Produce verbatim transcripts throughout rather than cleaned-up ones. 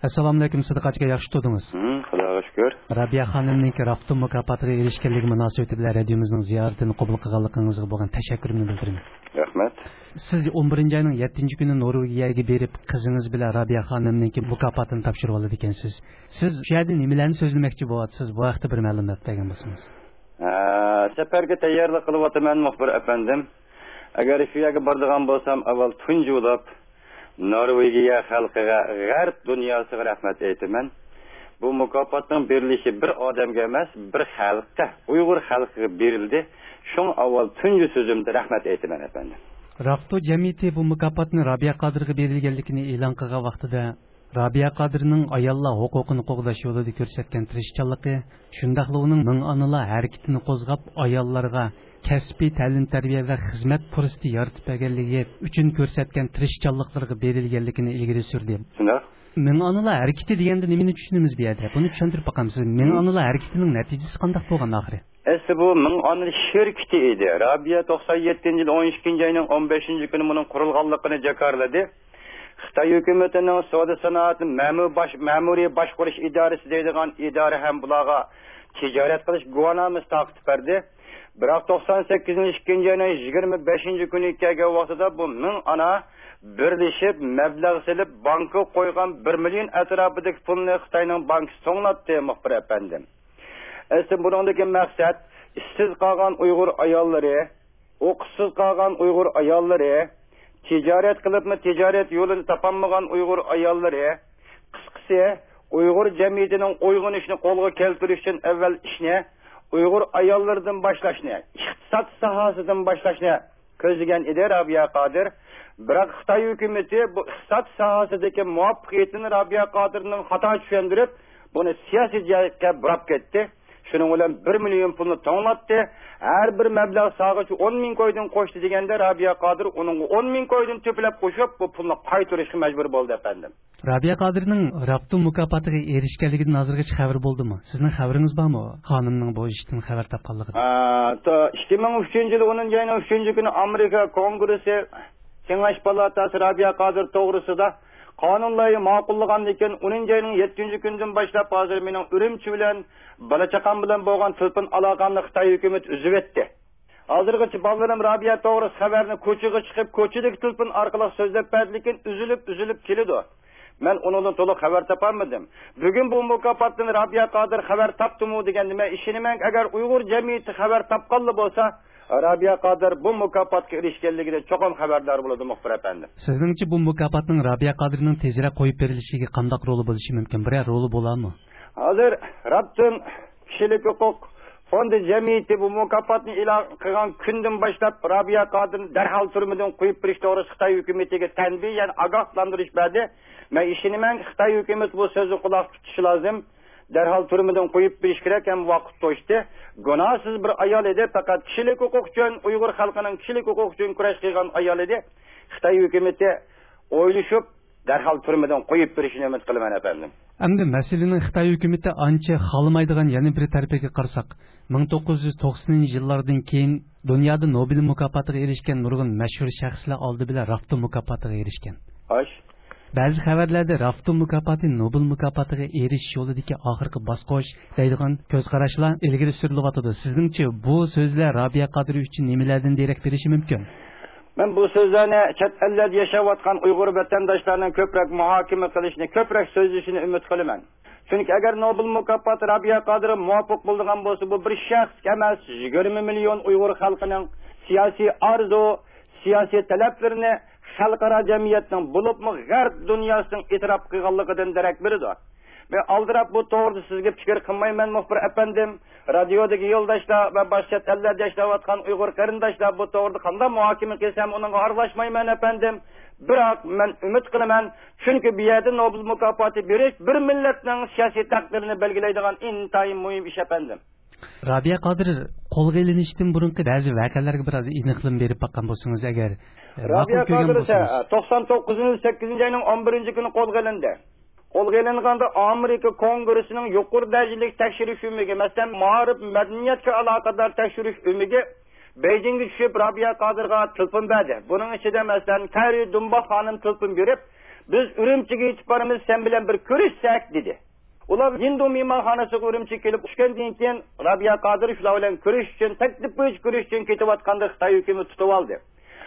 Assalomu alaykum, Sidiqachiga yaxshi tutdingiz. Xudoga shukr. Rabiya xonimning Raftun mukofotiga erishganligi munosabati bilan radiomizning ziyoratini qabul qilganligingizga bo'lgan tashakkurimni bildiraman. Rahmat. Siz o'n birinchi oyning yettinchi kuni Norvegiyaga berib, qizingiz bilan Rabiya xonimning mukofotini topshirib oldi ekansiz. Siz shu yerda nimalarni so'zlamoqchi bo'lyapsiz? Bu vaqtda bir ma'lumot bergan bo'lsangiz. Ha, safarga tayyorlik qilyapman, muxbir afandim. Agar shu yerga boradigan bo'lsam, avval tunjulab Norvegiya xalqiga, g'arb dunyosiga rahmat aytaman. Bu mukofotning berilishi bir odamga emas, bir xalqqa, Uyg'ur xalqiga berildi. Shun avval tunji so'zimda rahmat aytaman efendim. Rafto jamiyati bu mukofotni Rabiya Qodirga berilganligini e'lon qilgan vaqtida Rabiya Qodirning ayollar huquqini qo'g'dash yo'lida ko'rsatgan tirishchanligi, shundaqli uning ming onalar harakatini qo'zg'ab ayollarga kasbiy ta'lim-tarbiya va xizmat fursati yaratib berganligi uchun ko'rsatgan tirishchanliklariga berilganligini ilgari surdi. Shunday. Ming onalar harakati deganda nimani tushunamiz bu yerda? Buni tushuntirib boqamsiz. Ming onalar harakatining natijasi qanday bo'lgan oxiri? Asli bu ming onalar shirkati edi. Rabiya to'qson yettinchi yil o'n ikkinchi oyning o'n beshinchi kuni buning qurilganligini jakarladi. Xitoy hukumatining savdo sanoat ma'mur bash ma'muriy boshqarish idorasi deydigan idora ham bularga tijorat qilish guvohnomasi taqdim berdi. Biroq to'qson sakkizinchi ikkinchi oyning yigirma beshinchi kuni kelgan vaqtida bu ming ona birlashib mablag' silib bankka qo'ygan bir million atrofidagi pulni Xitoyning bankasi to'nglatdi, muxbir afandim. Asli buningdagi maqsad ishsiz qolgan Uyg'ur ayollari, o'qishsiz qolgan Uyg'ur ayollari, tijorat qilibmi tijorat yo'lini topolmagan Uyg'ur ayollari, qisqasi Uyg'ur jamiyatining uyg'onishini qo'lga keltirish uchun avval ishni Uyg'ur ayollardan boshlashni, iqtisod sohasidan boshlashni ko'zlagan edi Rabiya Qodir. Biroq Xitoy hukumati bu iqtisod sohasidagi muvaffaqiyatini Rabiya Qodirning xato tushuntirib, buni siyosiy jihatga burab ketdi. Shuning bilan bir million pulni to'nglatdi. Har bir mablag' sohaga o'n ming qo'ydan qo'shdi deganda Rabiya Qodir uning o'n ming qo'ydan to'plab qo'shib, bu pulni qaytarishga majbur bo'ldi efendim. Rabiya Qodirning Raftun mukofotiga erishganligidan hozirgacha xabar bo'ldimi? Sizning xabaringiz bormi? Xonimning bu ishdan xabar topganligidan. Ha, ikki ming uchinchi yil o'ninchi oyning uchinchi kuni Amerika Kongresi Kengash palatasi Rabiya Qodir to'g'risida qonunlarni ma'qullagandan keyin o'ninchi oyning yettinchi kunidan boshlab hozir mening Urumchi bilan balachaqam bilan bo'lgan telefon aloqamni Xitoy hukumati uzib etdi. Hozirgacha bolalarım Rabiya to'g'ri xabarni ko'chaga chiqib, ko'chadagi telefon orqali so'zlab berdi, lekin uzilib, uzilib keladi. Men undan to'liq xabar topolmadim. Bugun bu mukofotdan Rabiya Qodir xabar topdimi degan nima ishoniman, agar Uyg'ur jamiyati xabar topqanli bo'lsa, Rabiya Qodir bu mukofotga erishganligidan cho'qim xabardor bo'ladi, muxbir afandim. Sizningcha bu mukofotning Rabiya Qodirning tezroq qo'yib berilishiga qanday roli bo'lishi mumkin? Biror roli bo'ladimi? Hozir Rabbim kishilik huquq fondi jamiyati bu mukofotni e'lon qilgan kundan boshlab Rabiya Qodirni darhol turmadan qo'yib berish to'g'risida Xitoy hukumatiga tanbih, ya'ni ogohlantirish berdi. Men ishonaman, Xitoy hukumati bu so'zni quloq tutishi lozim. Darhol turmadan qo'yib berish kerak, ham vaqt to'shdi. Gunohsiz bir ayol edi, faqat kishilik huquq uchun, Uyg'ur xalqining kishilik huquq uchun kurash qilgan ayol edi. Xitoy hukumati o'ylashib darhol turmadan qo'yib berishini umid qilaman efendim. Endi masalaning Xitoy hukumati ancha xolamaydigan yana bir tarafiga qarasak, ming to'qqiz yuz to'qsoninchi yillardan keyin dunyoda Nobel mukofotiga erishgan nurg'un mashhur shaxslar oldi bilan Raftun mukofotiga erishgan. Xo'sh. Ba'zi xabarlarda Raftun mukofoti Nobel mukofotiga erishish yo'lidagi oxirgi bosqich deydigan ko'z qarashlar ilgari surilyotdi. Sizningcha bu so'zlar Rabiya Qodir uchun nimalardan derak berishi mumkin? Men bu so'zlarni chet ellarda yashayotgan Uyg'ur vatandoshlarning ko'proq muhokama qilishni, ko'proq so'zlashini umid qilaman. Chunki agar Nobel mukofoti Rabiya Qodir muvaffaq bo'lgan bo'lsa, bu bir shaxs emas, yigirma million Uyg'ur xalqining siyosiy arzu, siyosiy talablarini xalqaro jamiyatning bo'libmi g'arb dunyosining e'tirof qilganligidan darak beradi. Men aldirab bu to'g'rida sizga fikr qilmayman, muxbir afandim. Radiodagi yo'ldoshlar va boshqa ellarda yashayotgan Uyg'ur qarindoshlar bu to'g'rida qanday muhokama qilsam, uningga aralashmayman afandim. Biroq men umid qilaman, chunki bu yerda Nobel mukofoti berish bir millatning siyosiy taqdirini belgilaydigan intayin muhim ish afandim. Rabiya Qodir qo'lga ilinishdan burungi ba'zi voqealarga biroz aniqlik berib baqqan bo'lsangiz agar. Rabiya Qodir to'qson to'qqizinchi yil sakkizinchi oyning o'n birinchi kuni qo'lga ilindi. Qo'lga ilinganda Amerika Kongresining yuqori darajali tekshirish umiga, masalan, ma'rif madaniyatga aloqador tekshirish umiga Beijingga tushib Rabiya Qodirga telefon berdi. Buning ichida masalan Kari Dumba xonim telefon berib, biz Ürümchiga yetib boramiz, sen bilan bir ko'rishsak dedi. Ular Hindu mehmonxonasiga Ürümchiga kelib tushgandan keyin Rabia Qodir shular bilan ko'rish uchun, taklif bo'yicha ko'rish uchun ketayotganda Xitoy hukumat tutib oldi.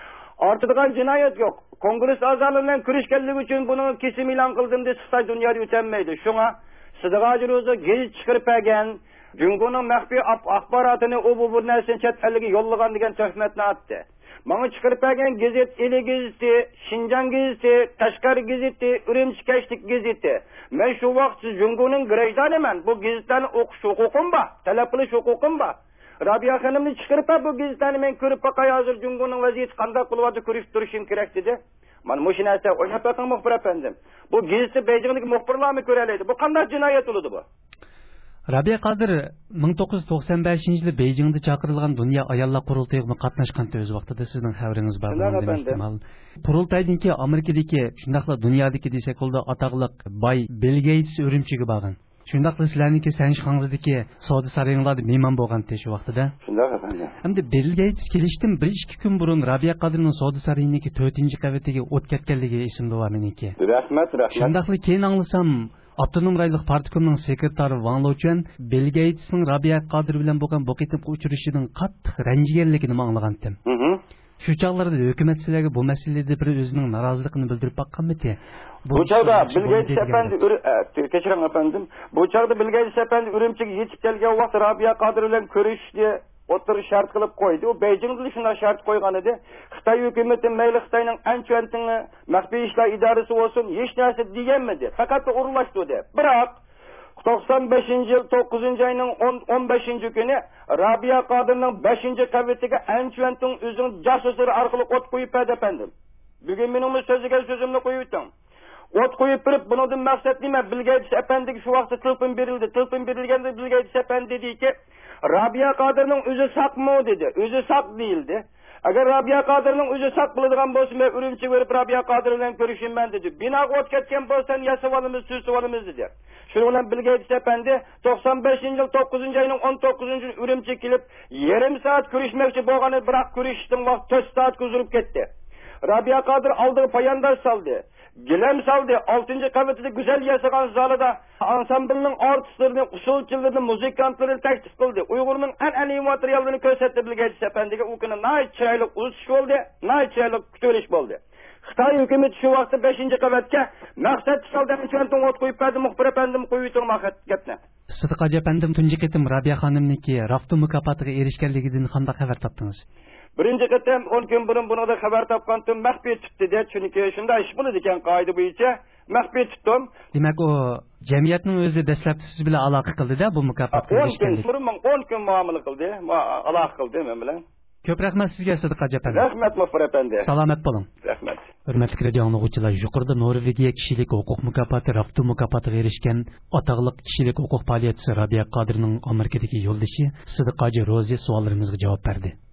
Ortidan jinoyat yo'q. Kongress a'zolari bilan ko'rishganligi uchun buni kesim e'lon qildim deb Xitoy dunyoda o'tolmaydi. Shunga Sidiq Hojiro'za gazet chiqarib bergan, Jungoning maxfiy axborotini u bu bir narsani chet elga yo'llagan degan tuhmatni atdi. Menga chiqarib bergan gazet Eli gazeti, Shinjang gazeti, Tashqari gazeti, Urumchi kashlik gazeti. Men shu vaqt Jungoning grajdaniman. Bu gazetlarni o'qish huquqim bor, talab qilish huquqim bor. Rabia xonimni chiqarib bu gazetani men ko'rib baqay hozir Jungoning vaziyati qanday qilyapti ko'rib turishim kerak dedi. Men mush narsa o'ylab baqam muxbir afandim. Bu gazetni Beijingdagi muxbirlarni ko'ralaydi. Bu qanday jinoyat bo'ldi bu? Rabia Qodir ming to'qqiz yuz to'qson beshinchi yili Beijingda chaqirilgan Dunyo ayollar qurultayiga qatnashgan o'z vaqtida sizning xabaringiz bor bo'lgan. Qurultaydan keyin Amerikadagi shundaqla dunyodagi desak bo'ldi ataqliq Bay Bill Gates Urumchiga borgan. Shundaqla sizlarniki Sanshxangzdagi savdo saroyinglarda mehmon bo'lgan shu vaqtida. Shundaq efendim. Hamda Bill Gates kelishdan bir ikki kun burun Rabia Qodirning savdo saroyiniki to'rtinchi qavatiga o't ketganligi esimda bor meniki. Rahmat, rahmat. Shundaqla keyin anglasam Abdunum raylik partikomning sekretari Wang Lochen Bill Gatesning Rabia Qodir bilan bo'lgan bu ketib uchrashidan qattiq ranjiganligini anglagandim. Shu chaqlarda hukumat sizlarga bu masalada bir o'zining noroziligini bildirib baqqanmidi? Bu chaqda Bill Gates efendi kechiring efendim. Bu chaqda Bill Gates efendi Urumchiga yetib kelgan vaqt Rabia Qodir bilan ko'rishdi. O'tirish shart qilib qo'ydi. U Beijingda shunday shart qo'ygan edi. Xitoy hukumati mayli Xitoyning anchuantingi maxfiy ishlar idorasi bo'lsin, hech narsa deganmidi. Faqat urilashdi deb. Biroq to'qson beshinchi yil to'qqizinchi oyning o'n beshinchi kuni Rabia Qodirning beshinchi qavatiga anchuanting o'zining jasuslari orqali o't qo'yib berdi efendim. Bugun mening so'ziga so'zimni qo'yib o'tdim. O't qo'yib turib, bundan maqsad nima? Bill Gates efendiga shu vaqtda telefon berildi. Telefon berilganda Bill Gates efendi dediki, Rabia Qodirning o'zi saqmi dedi. O'zi saq deyildi. Agar Rabia Qodirning o'zi saq bo'ladigan bo'lsa, men Urumchiga berib Rabia Qodir bilan ko'rishimman dedi. Binoga o't ketgan bo'lsan, yasab olamiz, so'zib olamiz dedi. Shuning bilan Bill Gates efendi to'qson beshinchi yil to'qqizinchi oyning o'n to'qqizinchi kuni Urumchiga kelib, yarim soat ko'rishmoqchi bo'lgani, biroq ko'rishdan vaqt to'rt soat uzilib ketdi. Rabia Qodir oldiga poyandosh soldi. Gilam saldı, altıncı qavatida güzel yasagan zalida ansamblning artistlarini, usulchilarini, muzikantlarini taklif qildi. Uyg'urning an'anaviy materiallarini ko'rsatdi Bill Gates efendiga. U kuni nay chiroyli o'sish bo'ldi, nay chiroyli kutilish bo'ldi. Xitoy hukumati shu vaqtda beshinchi qavatga maqsad soldan uchun o't qo'yib berdi. Muxbir efendim qo'yib turmoqat gapni. Sidiq hoji efendim tunji ketim Rabia xonimniki Raftu mukofotiga erishganligidan qanday xabar topdingiz? Birinchi qatam o'n kun burun bunida xabar topgandim, maxfiy tutdi deb, chunki shunday ish bo'ladi ekan qoida bo'yicha maxfiy tutdim. Demak, u jamiyatning o'zi dastlabki siz bilan aloqa qildi-da bu mukofotga erishganlik. o'n kun burun o'n kun muomala qildi, aloqa qildi men bilan. Ko'p rahmat sizga Sidiq hoji efendi. Rahmat muxbir efendi. Salomat bo'ling. Rahmat. Hurmatli radio tinglovchilar, yuqorida Norvegiya kishilik huquq mukofoti Raftu mukofotiga erishgan otaqliq kishilik huquq faoliyatchisi Rabia Qodirning Amerikadagi yo'ldoshi Sidiq hoji Rozi savollarimizga javob berdi.